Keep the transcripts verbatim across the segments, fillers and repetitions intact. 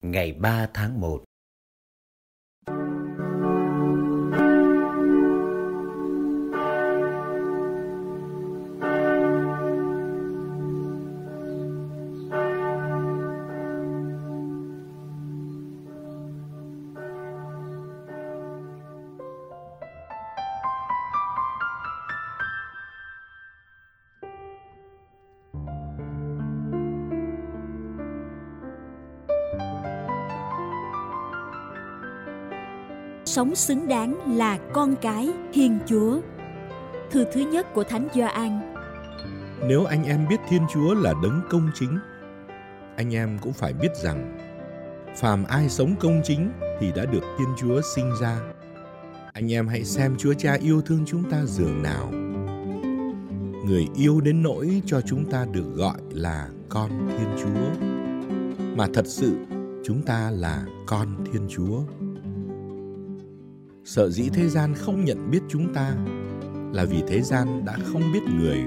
ngày ba tháng một. Sống xứng đáng là con cái Thiên Chúa. Thư thứ nhất của Thánh Gioan. Nếu anh em biết Thiên Chúa là đấng công chính, anh em cũng phải biết rằng phàm ai sống công chính thì đã được Thiên Chúa sinh ra. Anh em hãy xem Chúa Cha yêu thương chúng ta dường nào. Người yêu đến nỗi cho chúng ta được gọi là con Thiên Chúa. Mà thật sự chúng ta là con Thiên Chúa. Sở dĩ thế gian không nhận biết chúng ta là vì thế gian đã không biết người.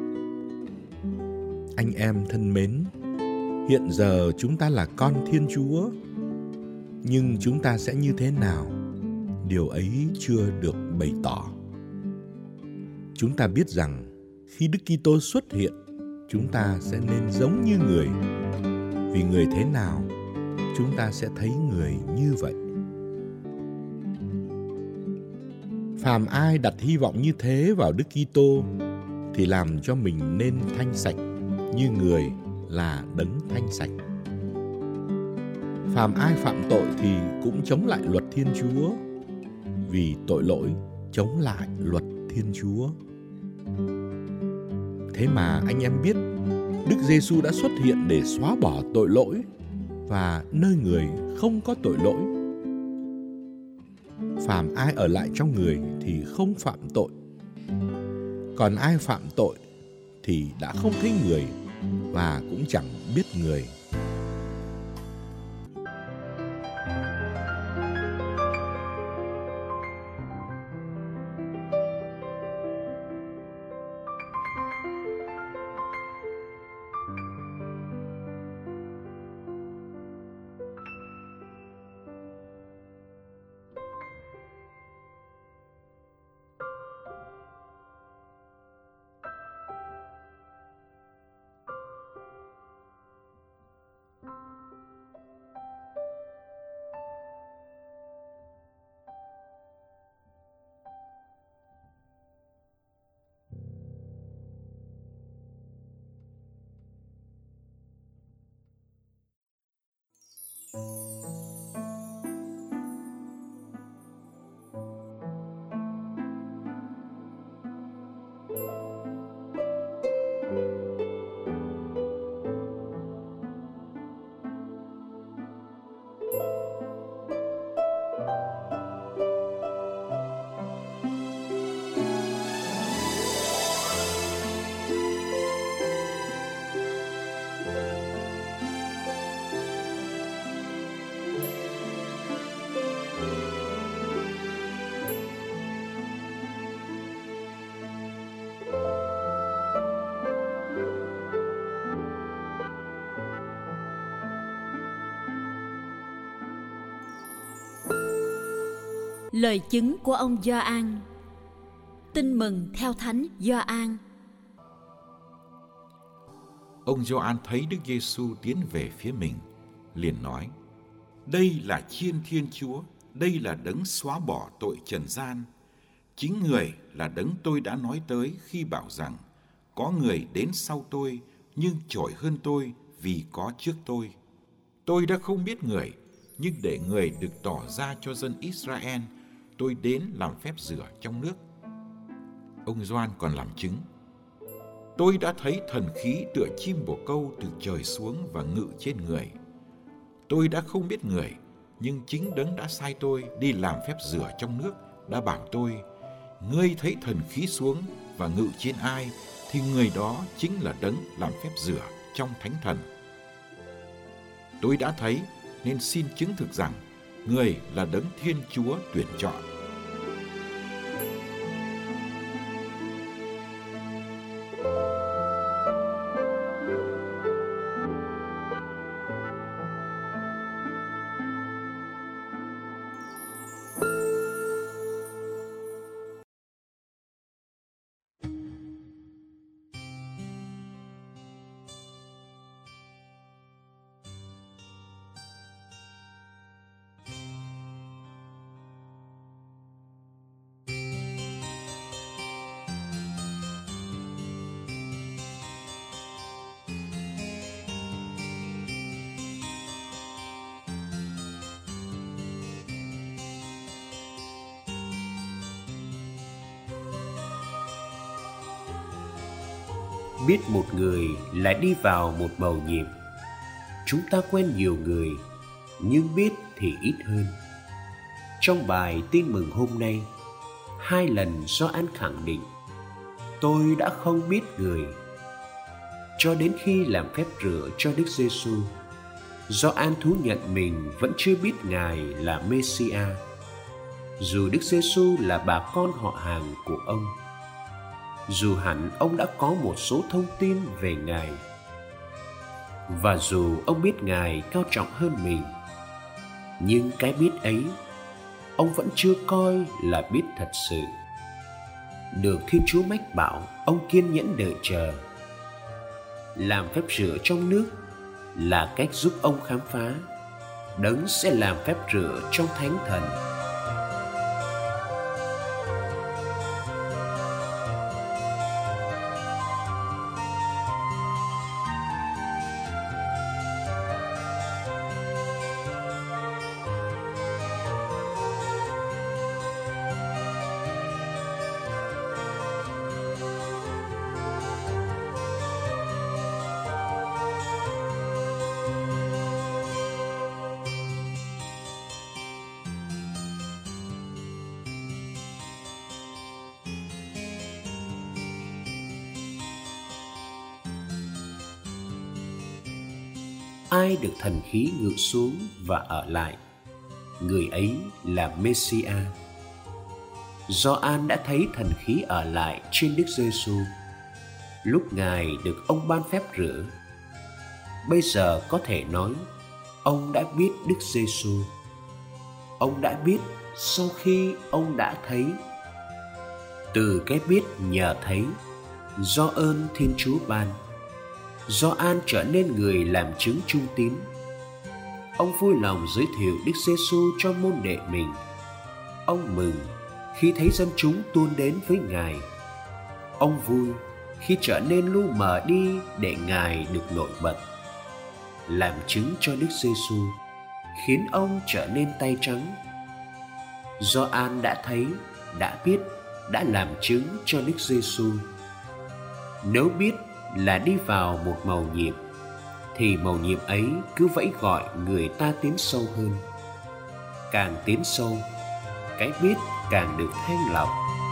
Anh em thân mến, hiện giờ chúng ta là con Thiên Chúa, nhưng chúng ta sẽ như thế nào? Điều ấy chưa được bày tỏ. Chúng ta biết rằng khi Đức Kitô xuất hiện, chúng ta sẽ nên giống như người. Vì người thế nào, chúng ta sẽ thấy người như vậy. Phàm ai đặt hy vọng như thế vào Đức Kitô thì làm cho mình nên thanh sạch như người là đấng thanh sạch. Phàm ai phạm tội thì cũng chống lại luật Thiên Chúa, vì tội lỗi chống lại luật Thiên Chúa. Thế mà anh em biết, Đức Giêsu đã xuất hiện để xóa bỏ tội lỗi, và nơi người không có tội lỗi. Phàm ai ở lại trong người thì không phạm tội. Còn ai phạm tội thì đã không thấy người và cũng chẳng biết người. Lời chứng của ông Gioan. Tin mừng theo Thánh Gioan. Ông Gioan thấy Đức Giêsu tiến về phía mình, liền nói: Đây là Chiên Thiên Chúa, đây là đấng xóa bỏ tội trần gian. Chính người là đấng tôi đã nói tới khi bảo rằng có người đến sau tôi, nhưng trội hơn tôi vì có trước tôi. Tôi đã không biết người, nhưng để người được tỏ ra cho dân Israel, tôi đến làm phép rửa trong nước. Ông Gioan còn làm chứng: Tôi đã thấy thần khí tựa chim bồ câu từ trời xuống và ngự trên người. Tôi đã không biết người, nhưng chính đấng đã sai tôi đi làm phép rửa trong nước đã bảo tôi: Ngươi thấy thần khí xuống và ngự trên ai, thì người đó chính là đấng làm phép rửa trong thánh thần. Tôi đã thấy nên xin chứng thực rằng người là đấng Thiên Chúa tuyển chọn. Biết một người là đi vào một mầu nhiệm. Chúng ta quen nhiều người, nhưng biết thì ít hơn. Trong bài tin mừng hôm nay, hai lần Gioan khẳng định: tôi đã không biết người. Cho đến khi làm phép rửa cho Đức Giêsu, Gioan thú nhận mình vẫn chưa biết Ngài là Mê-si-a, dù Đức Giêsu là bà con họ hàng của ông. Dù hẳn ông đã có một số thông tin về Ngài, và dù ông biết Ngài cao trọng hơn mình, nhưng cái biết ấy ông vẫn chưa coi là biết thật sự. Được Thiên Chúa mách bảo, ông kiên nhẫn đợi chờ. Làm phép rửa trong nước là cách giúp ông khám phá Đấng sẽ làm phép rửa trong Thánh Thần. Ai được thần khí ngự xuống và ở lại, người ấy là Mê-si-a. Gioan đã thấy thần khí ở lại trên Đức Giêsu lúc Ngài được ông ban phép rửa. Bây giờ có thể nói ông đã biết Đức Giêsu. Ông đã biết sau khi ông đã thấy. Từ cái biết nhờ thấy, do ơn Thiên Chúa ban, Gioan trở nên người làm chứng trung tín. Ông vui lòng giới thiệu Đức Giêsu cho môn đệ mình. Ông mừng khi thấy dân chúng tuôn đến với Ngài. Ông vui khi trở nên lu mờ đi để Ngài được nổi bật. Làm chứng cho Đức Giêsu khiến ông trở nên tay trắng. Gioan đã thấy, đã biết, đã làm chứng cho Đức Giêsu. Nếu biết là đi vào một mầu nhiệm, thì mầu nhiệm ấy cứ vẫy gọi người ta tiến sâu hơn. Càng tiến sâu, cái biết càng được thanh lọc.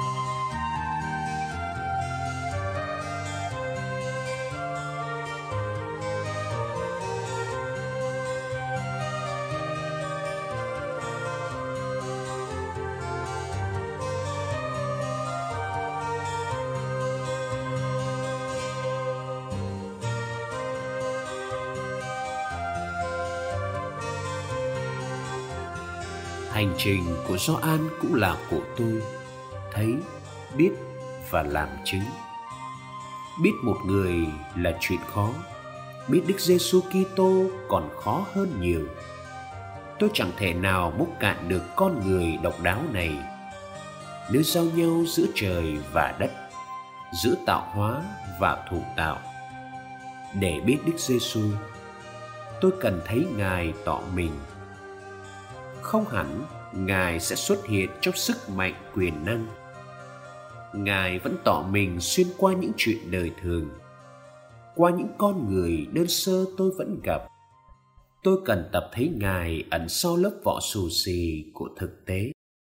Hành trình của Gioan cũng là của tôi, thấy, biết và làm chứng. Biết một người là chuyện khó, biết Đức Giêsu Kitô còn khó hơn nhiều. Tôi chẳng thể nào múc cạn được con người độc đáo này. Nếu giao nhau giữa trời và đất, giữa tạo hóa và thủ tạo, để biết Đức Giêsu, tôi cần thấy Ngài tỏ mình. Không hẳn Ngài sẽ xuất hiện trong sức mạnh quyền năng. Ngài vẫn tỏ mình xuyên qua những chuyện đời thường, qua những con người đơn sơ tôi vẫn gặp. Tôi cần tập thấy Ngài ẩn sau lớp vỏ xù xì của thực tế.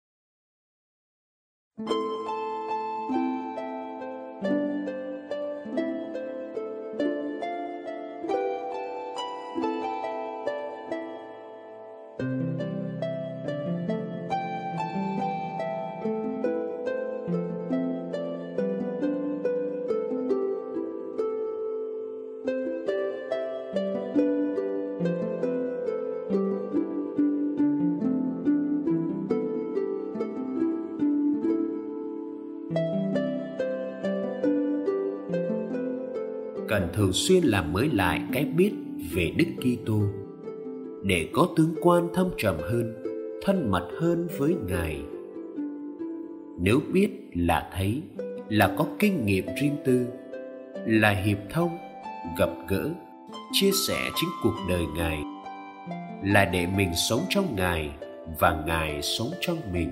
Cần thường xuyên làm mới lại cái biết về Đức Kitô để có tương quan thâm trầm hơn, thân mật hơn với Ngài. Nếu biết là thấy, là có kinh nghiệm riêng tư, là hiệp thông, gặp gỡ, chia sẻ chính cuộc đời Ngài, là để mình sống trong Ngài và Ngài sống trong mình,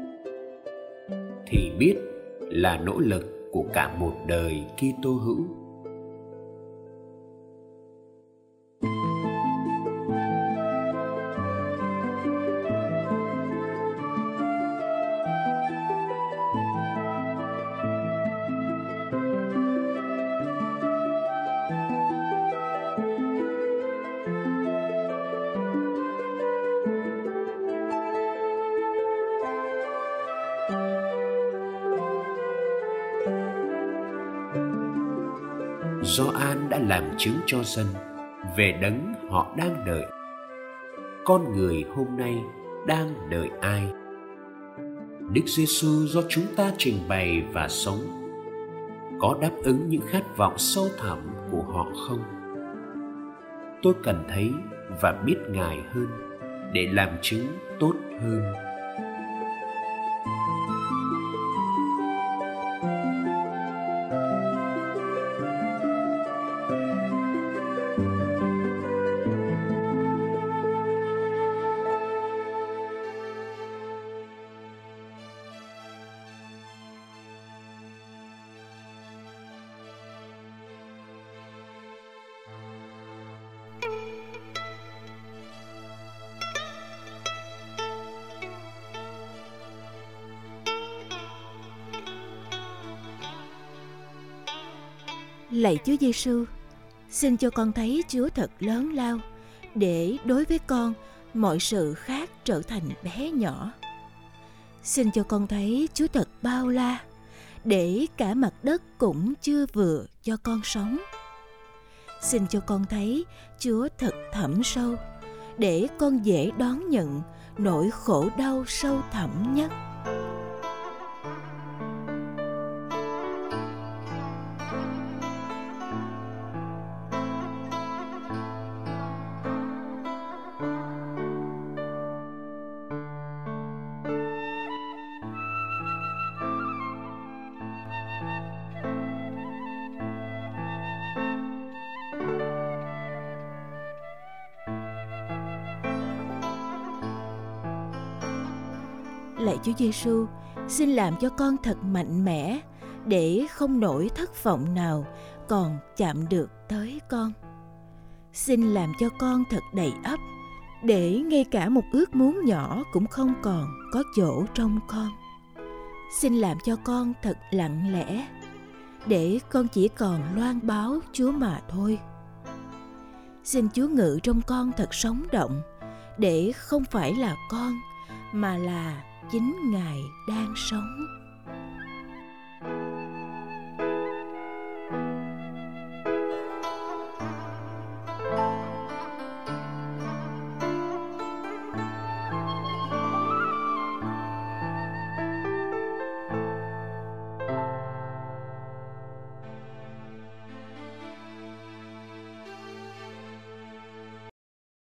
thì biết là nỗ lực của cả một đời Kitô hữu. Gioan đã làm chứng cho dân về đấng họ đang đợi. Con người hôm nay đang đợi ai? Đức Giêsu do chúng ta trình bày và sống có đáp ứng những khát vọng sâu thẳm của họ không? Tôi cần thấy và biết Ngài hơn để làm chứng tốt hơn. Lạy Chúa Giêsu, xin cho con thấy Chúa thật lớn lao, để đối với con mọi sự khác trở thành bé nhỏ. Xin cho con thấy Chúa thật bao la, để cả mặt đất cũng chưa vừa cho con sống. Xin cho con thấy Chúa thật thẳm sâu, để con dễ đón nhận nỗi khổ đau sâu thẳm nhất. Lạy Chúa Giêsu, xin làm cho con thật mạnh mẽ, để không nỗi thất vọng nào còn chạm được tới con. Xin làm cho con thật đầy ắp, để ngay cả một ước muốn nhỏ cũng không còn có chỗ trong con. Xin làm cho con thật lặng lẽ, để con chỉ còn loan báo Chúa mà thôi. Xin Chúa ngự trong con thật sống động, để không phải là con, mà là chính Ngài đang sống.